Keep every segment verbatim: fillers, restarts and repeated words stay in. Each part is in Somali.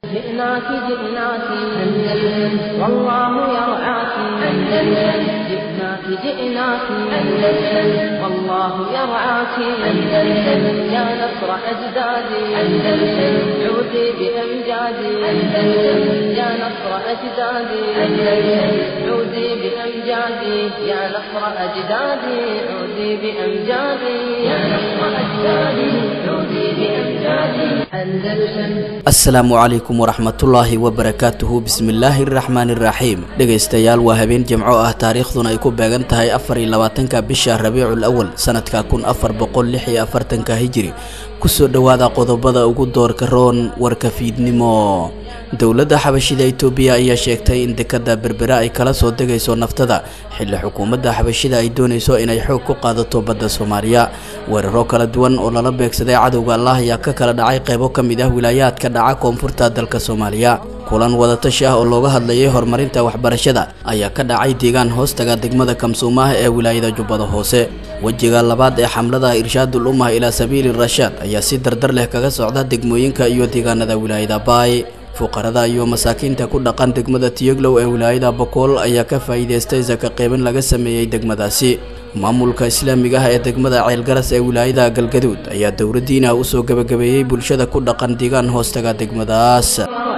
جئناك جئناك أندلس والله يرعاك أندلس جئناك جئناك أندلس والله يرعاك أندلس يا نصر أجدادي أندلس عودي بأمجادي أندلس يا نصر أجدادي أندلس عودي بأمجادي يا نصر أجدادي عودي بأمجادي يا نصر أجدادي عودي بأمجادي أندلس. السلام عليكم waraxmatullaahi wabarakaatuhu bismillaahi raxmaani raxiim dhegaystayaal waa habeen jimco ah taariikhduna ay ku beegan tahay afar iyo labaatanka bisha rabiicul awal sanadka kun afar boqol lix iyo afartanka hijri kusoo dhawaada qodobada ugu doorka roon warka fiidnimo. dowladda xabashida Itoobiya ayaa sheegtay in dekada berbera ay kala soo degayso naftada xilli xukuumadda xabashida ay doonayso inay xoog ku qaadato badda Soomaaliya. weeraro kala duwan oo lala beegsaday cadawga Allah ayaa ka kala dhacay qaybo kamid ah wilaayadka dhaca koonfurta dalka Soomaaliya. kulan wada tashi ah oo looga hadlayay horumarinta waxbarashada ayaa ka dhacay deegaan hoostaga degmada Kamsuumaha ee wilaayada Jubbada Hoose. wajiga labaad ee xamlada irshaadul ummah ila sabiili rashaad ayaa si dardar leh kaga socda degmooyinka iyo deegaanada wilaayada Baay. fuqarada iyo masaakiinta ku dhaqan degmada Tiyaglow ee wilaayada Boqol ayaa ka faa'iideystay zaka qaybin laga sameeyay degmadaasi. maamulka islaamiga ah ee degmada Ceelgaras ee wilaayada Galgaduud ayaa dowladdiina u soo gabagabeeyay bulshada ku dhaqan deegaan hoostaga degmadaas.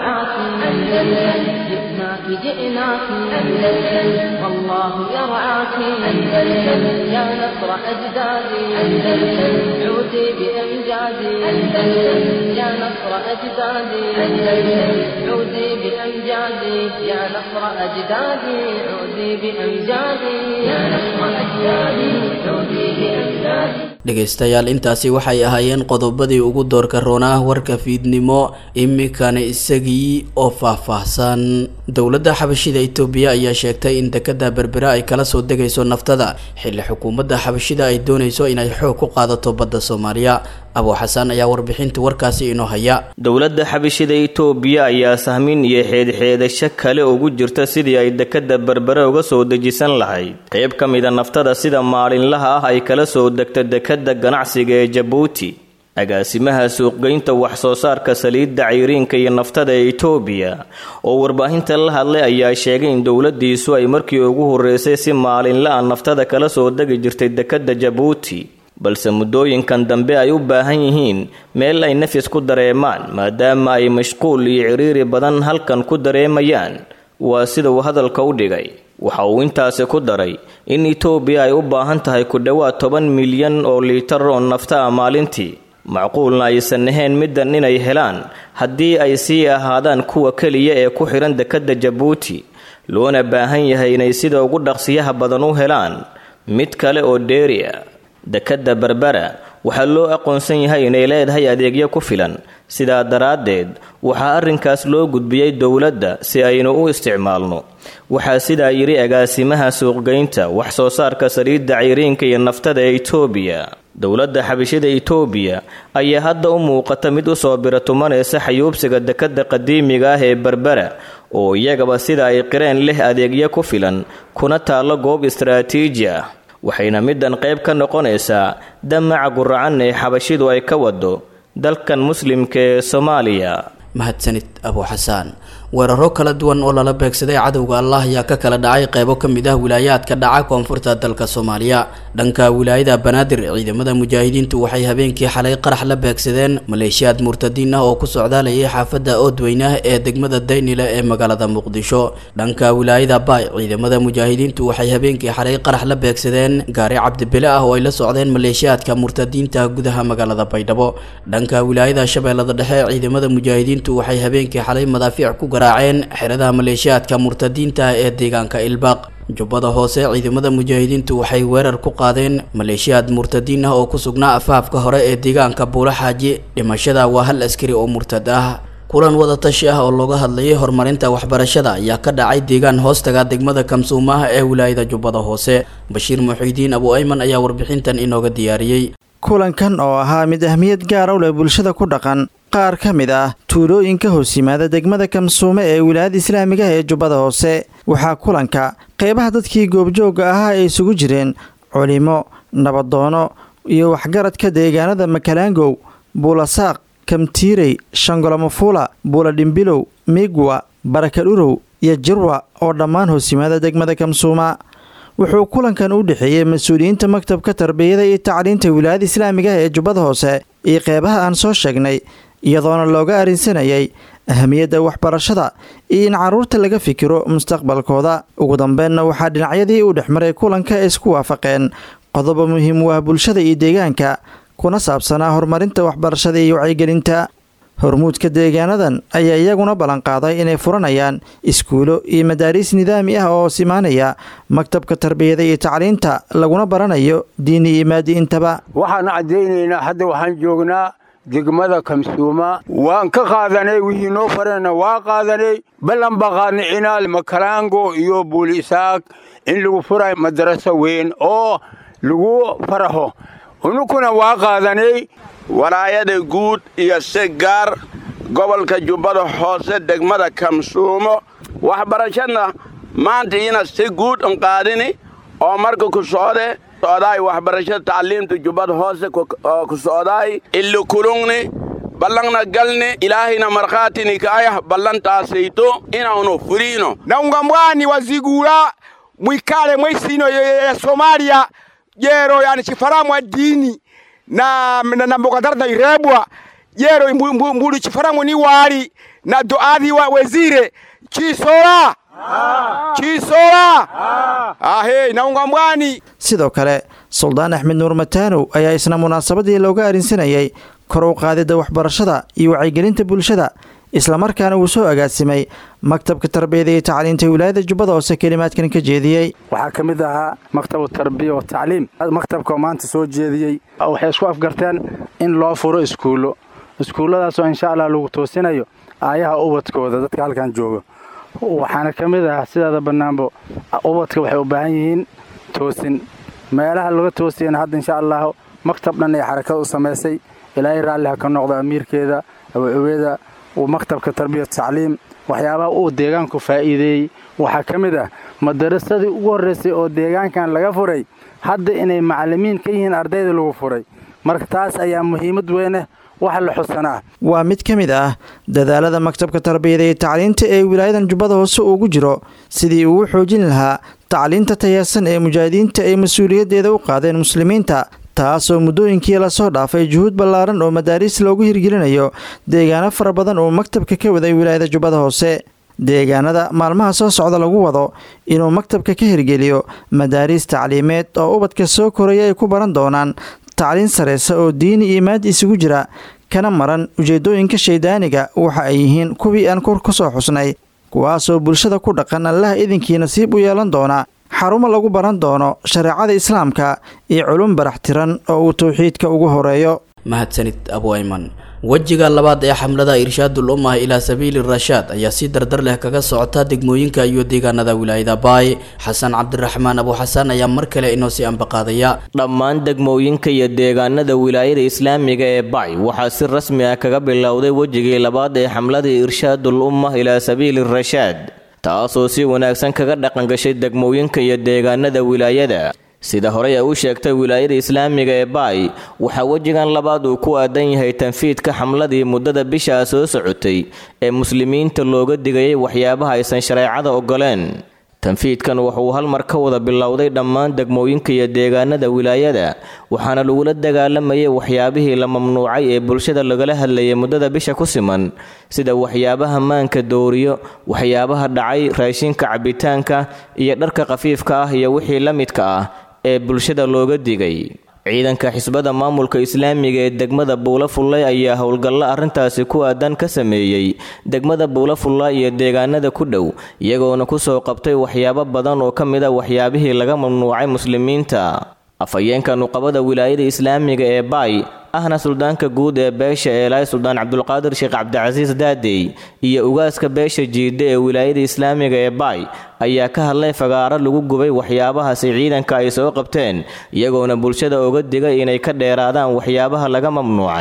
جئناك أندلس والله يرعاك أندلس يا نصر أجدادي أندلس عودي بأمجادي أندلس يا نصر أجدادي أندلس عودي بأمجادي يا نصر أجدادي عودي بأمجادي يا نصر أجدادي عودي بأمجادي. dhegaystayaal intaasi waxay ahaayeen qodobadii ugu doorka roonaa warka fiidnimo imikana isagii oo faahfaahsan. dowladda xabashida Itoobiya ayaa sheegtay in dekada berbera ay kala soo degayso naftada xilli xukuumadda xabashida ay doonayso inay xoog ku qaadato badda Soomaaliya. Abu Xasan ayaa warbixinta warkaasi inoo haya. dowladda xabashida Itoobiya ayaa sahmin iyo xeedxeedasho kale ugu jirta sidii ay dekada berbera uga soo dejisan lahayd qayb kamid ah naftada sida maalinlaha ah ay kala soo degto dekada ganacsiga ee Djibouti. agaasimaha suuqgeynta wax soo saarka saliidda cayriinka iyo naftada ee Itoobiya oo warbaahinta la hadlay ayaa sheegay in dowladdiisu ay markii ugu horeysay si maalinla ah naftada kala soo degi jirtay dekada Djibouti, balse muddooyinkan dambe ay u baahan yihiin meel ay nafis ku dareemaan maadaama ay mashquul iyo ciriiri badan halkan ku dareemayaan. waa sida uu hadalka u dhigay. waxa uu intaasi ku daray in Itoobiya ay u baahan tahay ku dhawaad toban milyan oo liitar oo nafta ah maalintii, macquulna aysan ahayn middan inay helaan haddii ay sii ahaadaan kuwa keliya ee ku xiran dekada Djibouti, loona baahan yahay inay sida ugu dhaqsiyaha badan u helaan mid kale oo dheeri ah. dekada berbera waxaa loo aqoonsan yahay inay leedahay adeegyo ku filan, sidaa daraaddeed waxaa arrinkaas loo gudbiyey dowladda si aynu u isticmaalno. waxaa sidaa yiri agaasimaha suuqgeynta wax soo saarka saliidda cayriinka iyo naftada ee Itoobiya. dowladda xabashida Itoobiya ayaa hadda u muuqata mid u soo biratumanaysa xayuubsiga dekada qadiimiga ah ee berbera oo iyagaba sida ay qireen leh adeegyo ku filan kuna taalo goob istiraatiiji ah, waxayna middan qayb ka noqonaysaa damaca guracan ee xabashidu ay ka wado dalkan muslimka ee Soomaaliya. mahadsanid Abu Xasan. weeraro kala duwan oo lala beegsaday cadawga Allah ayaa ka kala dhacay qaybo kamid ah wilaayadka dhaca koonfurta dalka Soomaaliya. dhanka wilaayada Banaadir ciidamada mujaahidiintu waxay habeenkii xalay qarax la beegsadeen maleeshiyad murtadiin ah oo ku socdaalayay xaafada Oodweyne ee degmada Daynile ee magaalada Muqdisho. dhanka wilaayada Baay ciidamada mujaahidiintu waxay habeenkii xalay qarax la beegsadeen gaari cabdibile ah oo ay la socdeen maleeshiyadka murtadiinta gudaha magaalada Baydhabo. dhanka wilaayada Shabeellada Dhexe ciidamada mujaahidiintu waxay habeenkii xalay madaafiic ku garaaceen xerada maleeshiyadka murtadiinta ee deegaanka Ilbaaq. Jubbada Hoose ciidamada mujaahidiintu waxay weerar ku qaadeen maleeshiyad murtadiin ah oo ku sugnaa afaafka hore ee deegaanka Buula Xaaji. dhimashada waa hal askari oo murtad ah. kulan wada tashi ah oo looga hadlayay horumarinta waxbarashada ayaa ka dhacay deegaan hoostaga degmada Kamsuumaha ee wilaayada Jubbada Hoose. Bashiir Muxiidiin Abu Ayman ayaa warbixintan inooga diyaariyay. kulankan oo ahaa mid ahmiyad gaar ah u leh bulshada ku dhaqan qaar ka mid ah tuulooyinka hoos yimaada degmada Kamsuume ee wilaayada Islaamiga ee Jubbada Hoose. waxaa kulanka qaybaha dadkii goobjooga ahaa ay isugu jireen culimo, nabadoono iyo waxgaradka deegaanada Makalangow, Buulasaaq, kamtiirey shangolomafula buuladhimbilow miigwa barakadhurow iyo jirwa oo dhammaan hoosimaada degmada kamsuuma wuxuu kulankan u dhexeeyey mas-uuliyiinta maktabka tarbiyada iyo tacliinta wilaayada islaamiga ee jubbada hoose iyo qeybaha aan soo sheegnay iyadoona looga arrinsanayay ahamiyadda waxbarashada iyo in carruurta laga fikiro mustaqbalkooda ugu dambeynna waxaa dhinacyadii u dhexmaray kulanka ay isku waafaqeen qodobo muhiim u ah bulshada iyo deegaanka kuna saabsanaa horumarinta waxbarashada iyo wacyigelinta hormuudka deegaanadan ayaa iyaguna ballanqaaday inay furanayaan iskuulo iyo madaariis nidaami ah oo simaanaya maktabka tarbiyada iyo tacliinta laguna baranayo diini iyo maadi intaba waxaan caddaynaynaa hadda waxaan joognaa degmada kamsuuma waan ka qaadanay wixii noo farana waa qaadanay ballan baa qaadnay cinaal makalaango iyo buulisaag in lagu furayo madaraso weyn oo lagu faraho unukuna waa qaadanay walaayada guud iyo si gaar gobolka jubbada hoose degmada kamsuumo waxbarashadna maanta ina si guud un qaadini oo marka ku socde socdaay waxbarashada tacliimta jubbada hoose ku socdaay illu kulungni ballanna galni ilaahina markhaatini kaayah ballantaasayto inaanu furiino naungamwani wazigura mwikale mwisino ya Somalia jero yani chifaramwa dini na na mbogadara irebwa jero mbulu chifaramwa ni wali na doadhi wa wezire chisora chisora ahe naungamwani sidoo kale Suldaan Axmed Nuur Mataanow ayaa isna munaasabadii looga arinsanayay kor u qaadida waxbarashada iyo wacyigelinta bulshada isla markaana uu soo agaasimay maktabka tarbiyada iyo tacliinta wilaayada jubbada hoose kalimaadkan ka jeediyay waxaa ka mid ahaa maktabka tarbiya iyo tacliim maktabka maanta soo jeediyay waxay isku afgarteen in loo furo iskuulo iskuuladaas oo insha Allah lagu toosinayo aayaha ubadkooda dadka halkan jooga waxaana ka mid ah sidaada banaanbo ubadka waxay u baahan yihiin toosin meelaha laga toosiyana hadda insha Allah maktab dhan ay xarakad u sameysay ilaahay raalli ka noqdo amiirkeeda aweeda ومكتبك تربية التعليم وحيابها او ديغانكو فائدي waxaa kamid ah madrasadii ugu horeysay oo deegaankan laga furay hadda inay macallimiin ka yihiin ardayda lagu furay marka taas ayaa muhiimad weyn ah wax la xusanaa waa mid kamid ah dadaalada maktabka tarbiyada iyo tacliinta ee wilaayadan jubbada hoose ugu jiro sidii uu xoojin lahaa tacliinta tayaasan ee mujaahidiinta ay mas'uuliyadeeda u qaadeen muslimiinta taasoo muddooyinkii la soo dhaafay juhud ballaaran oo madaariis loogu hirgelinayo deegaano fara badan oo maktabka ka waday wilaayada jubbada hoose deegaanada maalmaha soo socda lagu wado inuu maktabka ka hirgeliyo madaariis tacliimeed oo ubadka soo koraya ay ku baran doonaan tacliin sareysa oo diini iyo maadi isugu jira kana maran ujeedooyinka shaydaaniga waxa ay yihiin kuwii aan kor ku soo xusnay kuwaasoo bulshada ku dhaqan allaha idinkii nasiib u yeelan doona xarumo lagu baran doono shareecada islaamka iyo culum baraxtiran oo uu tawxiidka ugu horeeyo mahadsanid abu ayman wejiga labaad ee xamlada irshaadul ummah ilaa sabiili rashaad ayaa si dardar leh kaga socota degmooyinka iyo deegaanada wilaayada baay xasan cabdiraxmaan abu xasan ayaa mar kale inoo sii ambaqaadaya dhammaan degmooyinka iyo deegaanada wilaayada islaamiga ee baay waxaa si rasmi ah kaga bilowday wejigii labaad ee xamlada irshaadul ummah ilaa sabiili rashaad taasoo si wanaagsan kaga dhaqan gashay degmooyinka iyo deegaanada wilaayada sida horey ay u sheegtay wilaayada islaamiga ee baay waxaa wejigan labaad uu ku aadan yahay tanfiidka xamladii muddada bishaa soo socotay ee muslimiinta looga digayay waxyaabaha aysan shareecada ogoleen tanfiidkan wuxuu hal mar ka wada bilowday dhammaan degmooyinka iyo deegaanada wilaayada waxaana lagula dagaalamayay waxyaabihii la mamnuucay ee bulshada lagala hadlayay muddada bisha ku siman sida waxyaabaha maanka dooriyo waxyaabaha dhacay raashinka cabitaanka iyo dharka khafiifka ah iyo wixii la midka ah ee bulshada looga digay ciidanka xisbada maamulka islaamiga ee degmada Buulafullay ayaa howlgallo arrintaasi ku aadan ka sameeyay degmada Buulafullay iyo deegaanada ku dhow iyagoona ku soo qabtay waxyaabo badan oo kamid ah waxyaabihii laga mamnuucay muslimiinta afayeenka nuqabada wilaayada islaamiga ee baay ahna suldaanka guud ee beesha eelay suldaan cabdulqaadir sheekh cabdicasiis daadey iyo ugaaska beesha jiide ee wilaayada islaamiga ee baay ayaa ka hadlay fagaaro lagu gubay waxyaabahaasi ciidanka ay soo qabteen iyagoona bulshada uga digay inay ka dheeraadaan waxyaabaha laga mamnuucay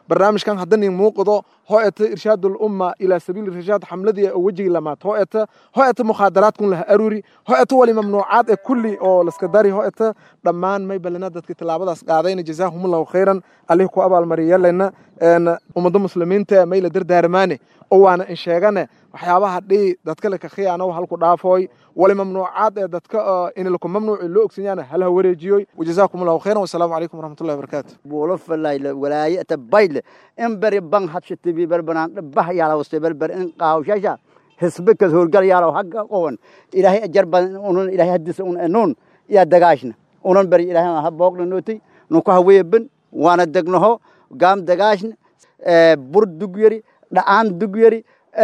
barnaamijkan haddanii muuqdo ho'eta irshaadul umma ilaa sabiili irshaad xamladii oo wejigii lamaad ho'eta ho'eta mukhaadaraadkun laha aruuri ho'eta wali mamnuucaad ee kulli oo laska dari ho'eta dhammaan may balana dadka tilaabadaas qaadayna jazaahumullahu khayran allih ku abaalmariyalena ummadda muslimiinta may la dardaarmaane oo waana in sheegane waxyaabaha dhii dadka le ka khiyaano halku dhaafooy wali mamnuucaad ee dadka in laku mamnuuci loo ogsanyaana halha wareejiyoy wajazaakumullahu khayran wasalaamu calaykum waraxmatullahi wabarakaatu buulo falayla walaayata bayle in bari ban habshati bi barbanaan bah yaala wasta barbar in qaawshasha hisbika hurgal yaala haga qowan ilaahay ajar badan unun ilaahay hadis un anuun ya dagaashna unun bari ilaahay ha booqna nootay nu ku haweeban waana degnaho gaam dagaashna bur dugyari dhacaan dugyari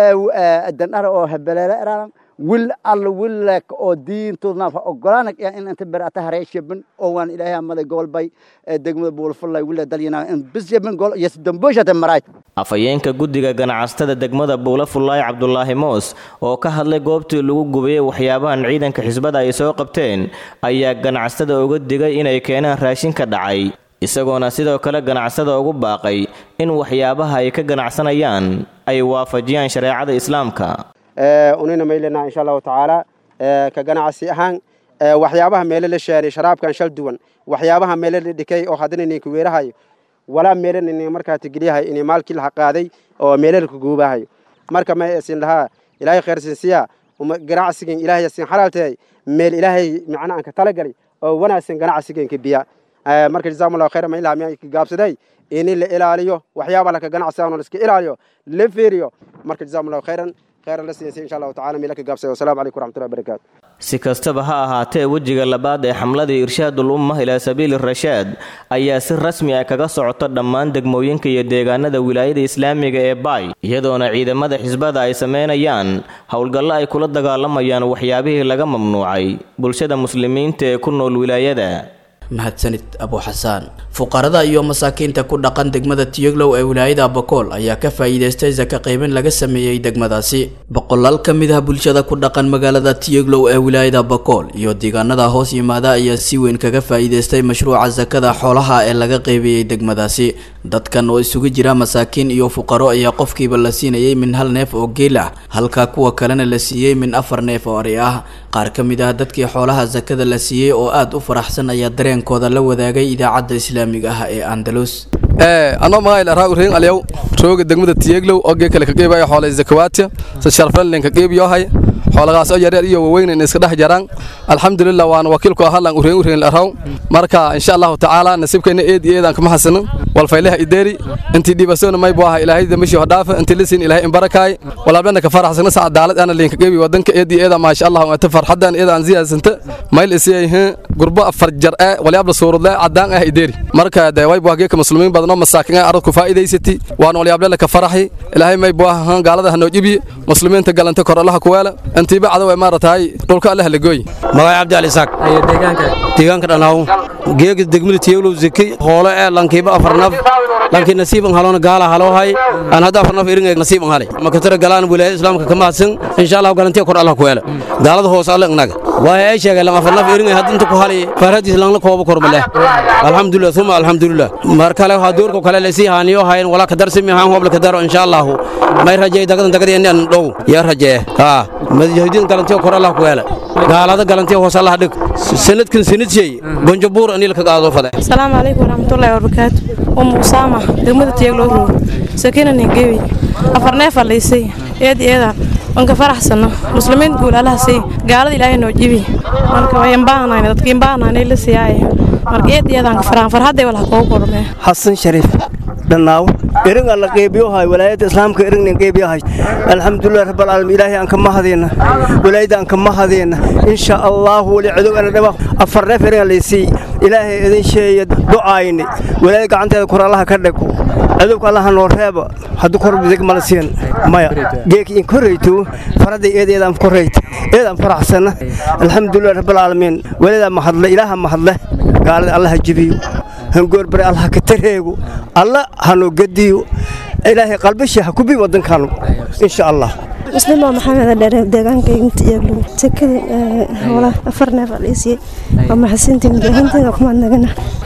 adan oo habaleela eraan wil alla wilak oo diintuna ogolaanay in inta barata hareeshaban oo waan ilaahay amada gobol bay degmada buulfulay wila dalina in bisyaban gol yes damboshata maray afayeenka guddiga ganacsatada degmada buulafulay Cabdullaahi Moos oo ka hadlay goobtii lagu gubay waxyaabahan ciidanka xisbada ay soo qabteen ayaa ganacsatada uga digay inay keenaan raashin ka dhacay isagoona sidoo kale ganacsada ugu baaqay in waxyaabaha ay ka ganacsanayaan ay waafajiyaan shariicada islaamka ee unina meelena insha Allah taala ka ganacsi ahaan waxyaabaha meel la sheeray sharaabkan shal duwan waxyaabaha meel la dhikay oo hadana inay ku weerahay wala meelan inay markaa tigiliyahay inay maalkii la qaaday oo meel la ku goobahay marka ma aysan laha ilaahay khayrsiin siya uma ganacsigan ilaahay sin xalaaltay meel ilaahay macna aan ka tala galay oo wanaagsan ganacsigan ka biya marka jazakumullahu khayran ma ilaa ma gaabsaday in la ilaaliyo waxyaabaha la ka ganacsan oo la iska ilaaliyo la fiiriyo marka jazakumullahu khayran khayran la siiyay insha Allah taala meelka gaabsaday wasalaamu alaykum warahmatullahi wabarakatuh si kastaba ha ahaatee wejiga labaad ee xamladii irshaadul umma ila sabiil rashaad ayaa si rasmi ah kaga socota dhammaan degmooyinka iyo deegaanada wilaayada islaamiga ee Baay iyadoona ciidamada xisbada ay sameynayaan howlgallo ay kula dagaalamayaan waxyaabihii laga mamnuucay bulshada muslimiinta ee ku nool wilaayada mahadsanid abu xasaan fuqarada iyo masaakiinta ku dhaqan degmada Tiyaglow ee wilaayada Bakool ayaa ka faa'iideystay zaka qaybin laga sameeyay degmadaasi boqolaal ka mid ah bulshada ku dhaqan magaalada Tiyaglow ee wilaayada Bakool iyo deegaanada hoos yimaada ayaa si weyn kaga faa'iideystay mashruuca zakada xoolaha ee laga qaybiyay degmadaasi dadkan oo isugu jira masaakiin iyo fuqaro ayaa qofkiiba la siinayay min hal neef oo geel ah halka kuwa kalena la siiyay min afar neef oo ari ah qaar ka mid ah dadkii xoolaha zakada la siiyay oo aad u faraxsan ayaa dareenkooda la wadaagay idaacadda islaamiga ah ee Andalus ee ana ma ila raa'in aliyow rooga degmada Tiyaglow oo kale ka qeybay xoolaha zakawaadka si sharfan lin ka qeybiyahay xoolagaas oo yaryar iyo waaweyn in iska dhex jaraan alxamdulillah waan wakiilku ahaan ureen ureen la raw marka insha Allah taala nasibkeena eed eedan kama xasanan wal faylaha ideeri intii dibasoona may baa ilaahay damishi hodaafa intii lisin ilaahay in barakaay walaabana ka faraxsan saadaalad ana lin ka qeybi wadanka eed eedan ma sha Allah waa farxadan eedan ziyaasanta mayl isiyay gurbo afar jar ah walaabla suurada cadaan ah ideeri marka way baa ka muslimiin badan oo masaakiin ah arad ku faa'iideysati waan walaabla ka faraxay ilaahay may baa gaalada hanoo jibi muslimiinta galanta kor Allah ku weela انتي بعد وين مرتاي دولك الله لقوي ما عبد علي ساك اي ديغانك ديغانك دناو geeg degmada Tiyaglow zaki xoolo ee lankiiba afarnaf lanki nasiib aan halona gaala halo hay aan hada afarnaf irin nasiib aan halay ma ka tira galaan wilaayada islaamka kama hadsan insha Allah garantiya kor Allah ku weela gaalada hoos Allah inaga waa ay sheegay lan afarnaf irin hadda inta ku halay faradiis lan la koobo kormale alxamdulillah thumma alxamdulillah mar kale ha doorko kale la sii haaniyo hayn wala ka darsimi haan hobla ka daro insha Allah may rajay dagadan dagadi inaan dhow ya rajay ha madjahidin garantiya kor Allah ku weela gaalada garantiya hoos Allah dhig sanadkan sanadjay bonjabur anil ka qaado faday assalamu alaykum warahmatullahi wabarakatuh um usama degmada Tiyaglow sakina nigewi afarnay faleysay eed eeda on ka faraxsana muslimiin guul Allah say gaalada ilaahay noo jibi marka way baahnayn dadkii baahnayn la siiyay marka eed eedan ka faraan farhaday wala ko qormay Hassan Sharif dhanaaw irin alla qeybiyo hay walaayada islaamka irin qeybiyo hay alxamdulillah rabbil alamin ilaahay aan ka mahadina walaayada aan ka mahadina insha Allah wali ciido ana dhaba afar neef irin leeysi ilaahay idin sheeyay ducaayni walaayada gacanteeda kor Allah ka dhago ciidowka Allah noo reebo hadu kor bidig malasiin maya geeki in koreyto farada eedeedan koreyto eedan faraxsana alxamdulillah rabbil alamin walaayada mahadla ilaaha mahadla gaalada Allah jibiyo هنقول بري الله كترهيو الله هنو قديو إلهي قلبي شيء حكوبي ودن كانوا إن شاء الله مسلم محمد الدرب دعان كينت يقولون سكر ولا أفرنا فليسي وما حسنت مجهنت وكمان نجنا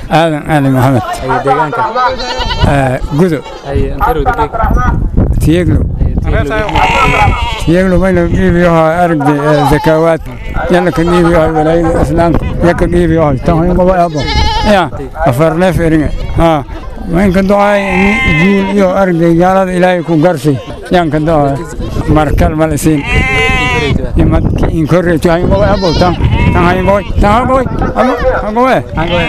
aadan ali maxamed ay deegaanka gudo ay antero degay tiyeglo tiyeglo mayna qiibiyo aragdi zakawaat yalla ka qiibiyo walaayada islaamka yaka qiibiyo tan ngoba abo ya afar neef eringa ha وين كدعاء جيل يو أرجع جالد إلهي كوغرسي يان كدعاء مركل مالسين يمد إنكرت هاي بوي أبو تام تام هاي بوي تام بوي أبو أبوه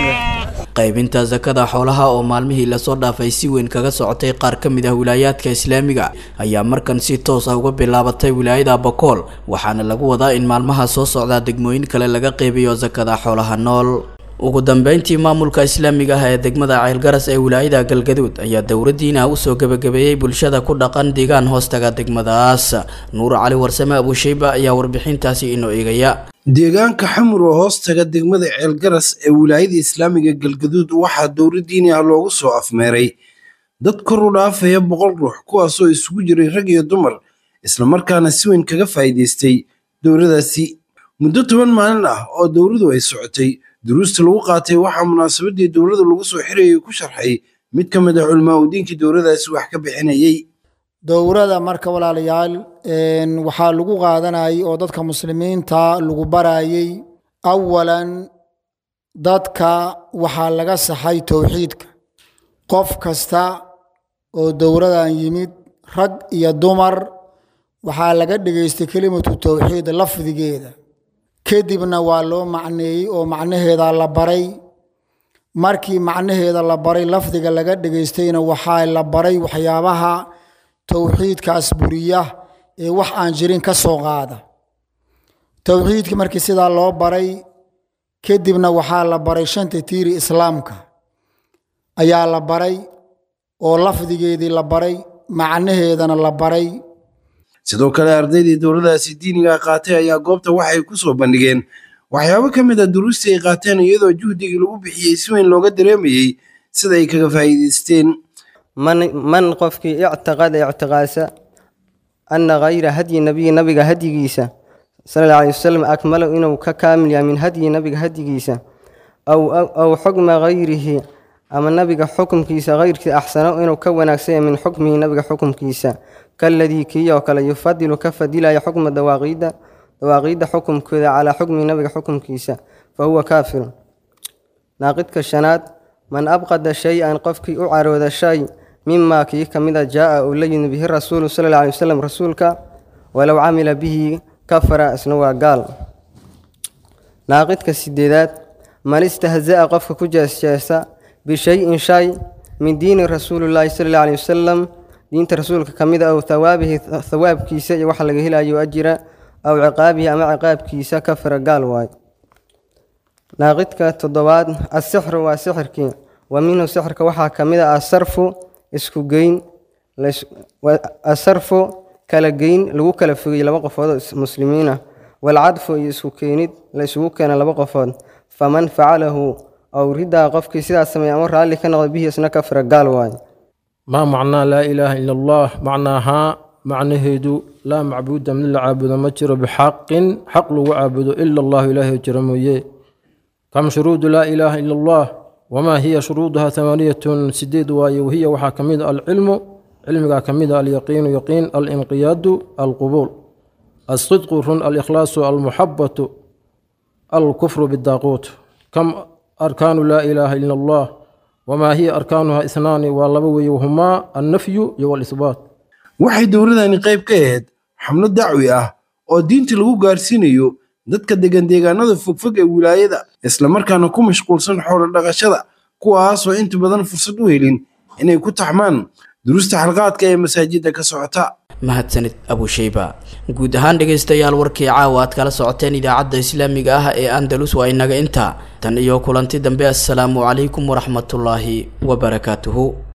qaybinta zakada xoolaha oo maalmihii la soo dhaafay si weyn kaga socotay qaar ka mid ah wilaayaadka islaamiga ayaa markan si toos ah uga bilaabatay wilaayada Bakool waxaana lagu wadaa in maalmaha soo socda degmooyin kale laga qaybiyo zakada xoolaha nool ugu dambeyntii maamulka islaamiga ah ee degmada Ceelgaras ee wilaayada Galgaduud ayaa dowladdiina u soo gabagabeeyay bulshada ku dhaqan deegaan hoostaga degmadaas Nuur Cali Warsame Abu Shayba ayaa warbixintaasi inoo eegaya deegaanka xamur oo hoostaga degmada Ceelgaras ee wilaayada islaamiga Galgaduud waxaa dowladdiina loogu soo afmeeray dad kor u dhaafaya boqol ruux kuwaas oo isugu jiray rag iyo dumar isla markaana si weyn kaga faa'iideystay dowladdaasi muddo toban maalin ah oo dowladdu ay socotay duruusta lagu qaatay waxaa munaasabadii dowladda lagu soo xirayay ku sharxay mid ka mid ah culimaa diinkii dowladdaasi wax ka bixinayay dowladda marka walaalayaal een waxaa lagu qaadanayay oo dadka muslimiinta lagu barayay awalan dadka waxaa laga saxay tawxiidka qof kasta oo dowladan yimid rag iyo dumar waxaa laga dhageystay kelimatu tawxiid lafdigeeda kadibna waa loo macneeyay oo macnaheeda la baray markii macnaheeda la baray lafdiga laga dhageystayna waxaa la baray waxyaabaha tawxiidkaas buriya ee wax aan jirin ka soo qaada tawxiidka markii sidaa loo baray kadibna waxaa la baray shanta tiiri islaamka ayaa la baray oo lafdigeedii la baray macnaheedana la baray sidoo kale ardaydii dowladdaasi diiniga qaatay ayaa goobta waxay ku soo bandhigeen waxyaabo ka mid ah duruustii ay qaateen iyadoo juhdigii lagu bixiyey si weyn looga dareemayay sida ay kaga faa'iidaysteen من من قفك اعتقد اعتقاسا أن غير هدي النبي نبي هدي جيسا صلى الله عليه وسلم أكمل إنه ككامل من هدي نبي هدي جيسا أو أو, أو حكم غيره أما النبي حكم كيسا غير أحسن إنه كون أكسي من حكمه نبي حكم كيسا كالذي كي وكلا يفضل كفدل حكم دواغيد دواغيد حكم كذا على حكم نبي حكم كيسا فهو كافر ناقد كالشنات من أبغض شيئا قفك أعرض الشيء مما كي كمذا جاء أولين به الرسول صلى الله عليه وسلم رسولك ولو عمل به كفر اسنوا قال ناقد كالسديدات من استهزاء قفك كجاس جاسا بشيء شيء من دين رسول الله صلى الله عليه وسلم دين رسولك كمذا أو ثوابه ثواب كيسا وحلقه لا يؤجر أو عقابه أما عقاب كيسا كفر قال واي ناقد كالتضواد السحر وسحر كي ومنه سحر كوحا كمذا الصرف isku geyn asarfo kala geyn lagu kala fogay laba qofood muslimiina wal cadfu isku keenid la isugu keena laba qofood faman facalahu aw rida qofkii sidaas sameeyay ama raali ka noqday bihi isna ka fara gaal waay ma macna la ilaha illa allah macnaha macnaheedu la macbuuda min la caabudo ma jiro bixaqin xaq lagu caabudo illa allah ilaahi jiro mooyee kam shuruud la ilaha illa allah وما هي شروطها ثمانية سديد وهي وحا كميد العلم علمك كميد اليقين يقين الانقياد القبول الصدق الإخلاص المحبة الكفر بالداقوت كم أركان لا إله إلا الله وما هي أركانها اثنان واللبوي وهما النفي والإثبات waxay dowladani qayb ka ahayd xamlo dacwi ah oo diinta lagu gaarsiinayo dadka degan deegaanada fogfog ee wilaayada isla markaana ku mashquulsan xoolo dhaqashada kuwaas oo inta badan fursad u helin inay ku taxmaan duruusta xalqaadka ee masaajidda ka socota mahadsanid Abu Shayba guud ahaan dhageystayaal warkii caawa aad kala socoteen idaacadda islaamiga ah ee Andalus waa inaga inta tan iyo kulanti dambe assalaamu calaykum waraxmatullaahi wa barakaatuhu